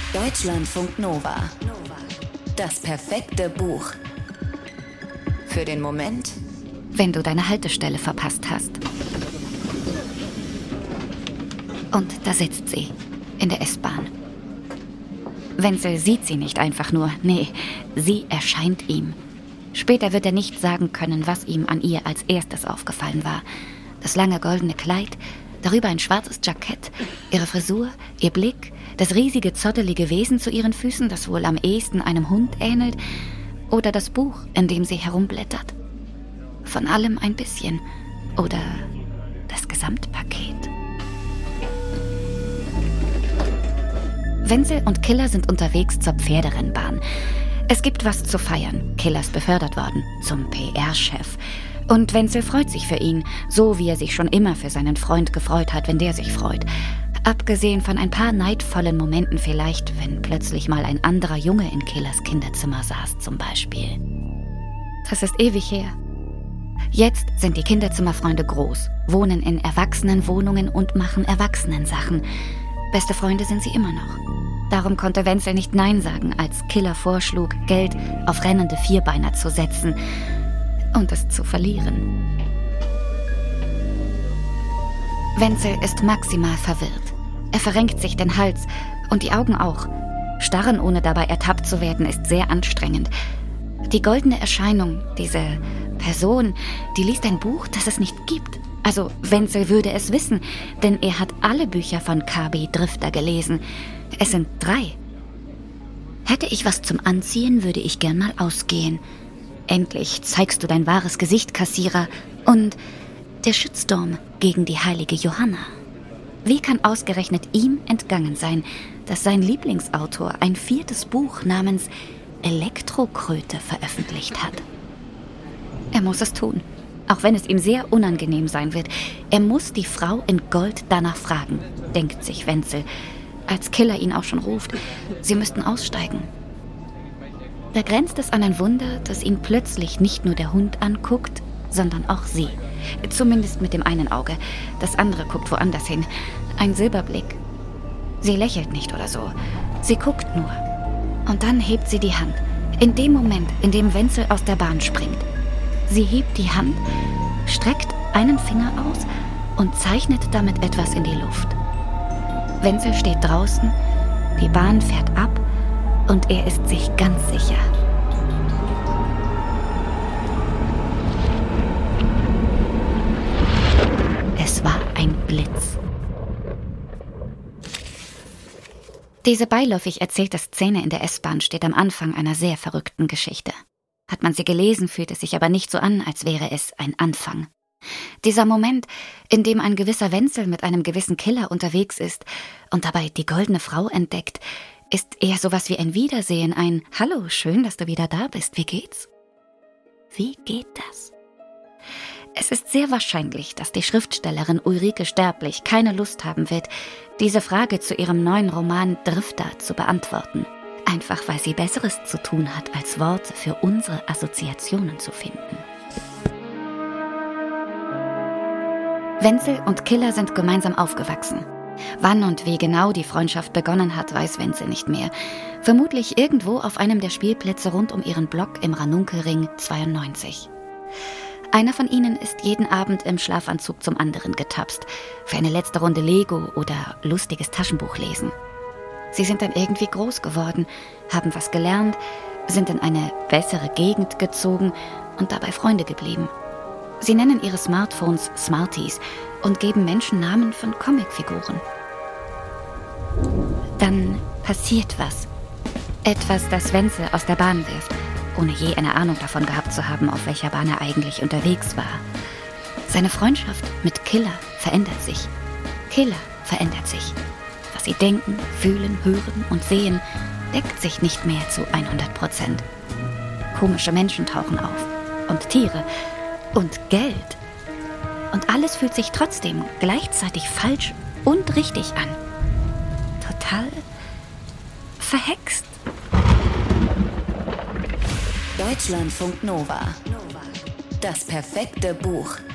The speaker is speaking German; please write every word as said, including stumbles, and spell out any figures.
Deutschlandfunk Nova. Das perfekte Buch. Für den Moment, wenn du deine Haltestelle verpasst hast. Und da sitzt sie, in der S-Bahn. Wenzel sieht sie nicht einfach nur, nee, sie erscheint ihm. Später wird er nicht sagen können, was ihm an ihr als erstes aufgefallen war. Das lange goldene Kleid, darüber ein schwarzes Jackett, ihre Frisur, ihr Blick, das riesige, zottelige Wesen zu ihren Füßen, das wohl am ehesten einem Hund ähnelt, oder das Buch, in dem sie herumblättert. Von allem ein bisschen. Oder das Gesamtpaket. Wenzel und Killer sind unterwegs zur Pferderennbahn. Es gibt was zu feiern. Killer ist befördert worden zum P R-Chef. Und Wenzel freut sich für ihn, so wie er sich schon immer für seinen Freund gefreut hat, wenn der sich freut. Abgesehen von ein paar neidvollen Momenten vielleicht, wenn plötzlich mal ein anderer Junge in Killers Kinderzimmer saß zum Beispiel. Das ist ewig her. Jetzt sind die Kinderzimmerfreunde groß, wohnen in Erwachsenenwohnungen und machen Erwachsenensachen. Beste Freunde sind sie immer noch. Darum konnte Wenzel nicht Nein sagen, als Killer vorschlug, Geld auf rennende Vierbeiner zu setzen und es zu verlieren. Wenzel ist maximal verwirrt. Er verrenkt sich den Hals und die Augen auch. Starren, ohne dabei ertappt zu werden, ist sehr anstrengend. Die goldene Erscheinung, diese Person, die liest ein Buch, das es nicht gibt. Also Wenzel würde es wissen, denn er hat alle Bücher von K B Drifter gelesen. Es sind drei. Hätte ich was zum Anziehen, würde ich gern mal ausgehen. Endlich zeigst du dein wahres Gesicht, Kassierer. Und der Shitstorm gegen die heilige Johanna. Wie kann ausgerechnet ihm entgangen sein, dass sein Lieblingsautor ein viertes Buch namens Elektrokröte veröffentlicht hat? Er muss es tun, auch wenn es ihm sehr unangenehm sein wird. Er muss die Frau in Gold danach fragen, denkt sich Wenzel, als Killer ihn auch schon ruft. Sie müssten aussteigen. Da grenzt es an ein Wunder, dass ihn plötzlich nicht nur der Hund anguckt, sondern auch sie. Zumindest mit dem einen Auge. Das andere guckt woanders hin. Ein Silberblick. Sie lächelt nicht oder so. Sie guckt nur. Und dann hebt sie die Hand. In dem Moment, in dem Wenzel aus der Bahn springt. Sie hebt die Hand, streckt einen Finger aus und zeichnet damit etwas in die Luft. Wenzel steht draußen, die Bahn fährt ab und er ist sich ganz sicher. Es war ein Blitz. Diese beiläufig erzählte Szene in der S-Bahn steht am Anfang einer sehr verrückten Geschichte. Hat man sie gelesen, fühlt es sich aber nicht so an, als wäre es ein Anfang. Dieser Moment, in dem ein gewisser Wenzel mit einem gewissen Killer unterwegs ist und dabei die goldene Frau entdeckt, ist eher sowas wie ein Wiedersehen, ein »Hallo, schön, dass du wieder da bist, wie geht's?« Wie geht das? Es ist sehr wahrscheinlich, dass die Schriftstellerin Ulrike Sterblich keine Lust haben wird, diese Frage zu ihrem neuen Roman Drifter zu beantworten. Einfach weil sie Besseres zu tun hat, als Worte für unsere Assoziationen zu finden. Wenzel und Killer sind gemeinsam aufgewachsen. Wann und wie genau die Freundschaft begonnen hat, weiß Wenzel nicht mehr. Vermutlich irgendwo auf einem der Spielplätze rund um ihren Block im Ranunkelring zweiundneunzig. Einer von ihnen ist jeden Abend im Schlafanzug zum anderen getapst, für eine letzte Runde Lego oder lustiges Taschenbuch lesen. Sie sind dann irgendwie groß geworden, haben was gelernt, sind in eine bessere Gegend gezogen und dabei Freunde geblieben. Sie nennen ihre Smartphones Smarties und geben Menschen Namen von Comicfiguren. Dann passiert was. Etwas, das Wenzel aus der Bahn wirft, ohne je eine Ahnung davon gehabt zu haben, auf welcher Bahn er eigentlich unterwegs war. Seine Freundschaft mit Killer verändert sich. Killer verändert sich. Was sie denken, fühlen, hören und sehen, deckt sich nicht mehr zu hundert Prozent. Komische Menschen tauchen auf. Und Tiere. Und Geld. Und alles fühlt sich trotzdem gleichzeitig falsch und richtig an. Total verhext. Deutschlandfunk Nova. Das perfekte Buch.